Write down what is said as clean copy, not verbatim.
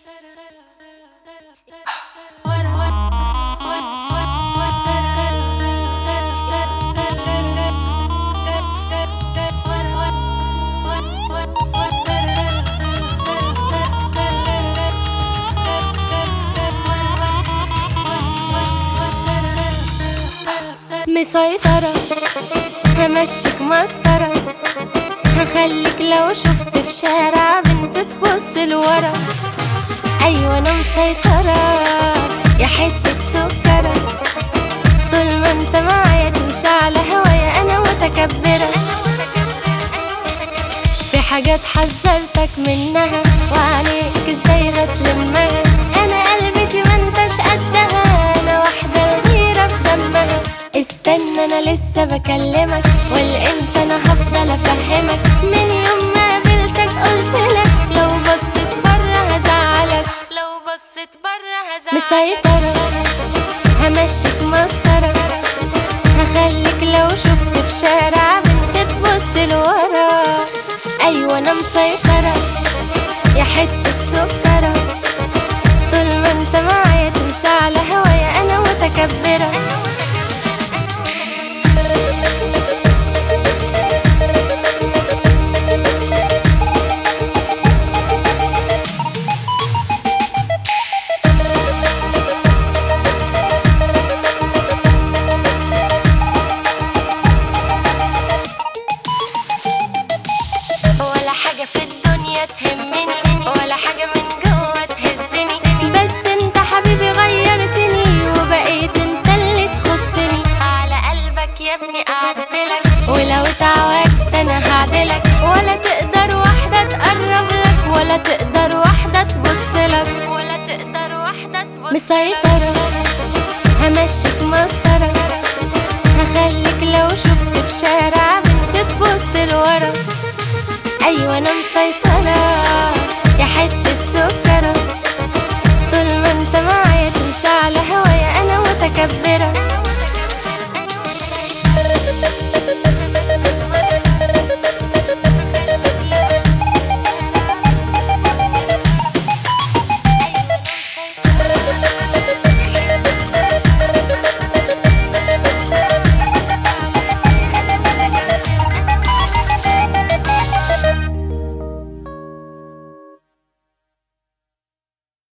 مسيطرة، همشيك مسطرة، هخليك لو شفت في شارع بنت تبص لورا. أيوة أنا مسيطرة يا حتة سكرة، طول ما انت معايا تمشي على هوايا أنا متكبرة. في حاجات حذرتك منها وعليك ازاي هتلمها، أنا قلبتي ما انتش قدها، أنا واحدة غيرة في دمها. استنى أنا لسه بكلمك، والامتى أنا هفضل أفهمك، من يوم ما قابلتك قلتلك لو بصيت برا هزعلك، لو بصيت برا هزعلك. مسيطرة همشيك مسطرة، هخليك لو شفت في شارع بنت تبص لورا. أيوة أنا مسيطرة يا حتة سكرة، طول ما انت معايا تمشي على هوايا أنا متكبرة. ولا حاجة في الدنيا تهمني، ولا حاجة من جوه تهزني، بس انت حبيبي غيرتني وبقيت انت اللي تخصني. على قلبك يا ابني اعدلك، ولو اتعوجت انا هعدلك، ولا تقدر واحدة تقرب لك، ولا تقدر واحدة تبصلك، ولا تقدر واحدة تبصلك. مسيطرة همشيك مسطرة، هخليك لو شفت في شارع بنت تبص لورا. أيوة أنا مسيطرة يا حتة سكرة، طول ما انت معايا تمشي على هوايا أنا متكبرة.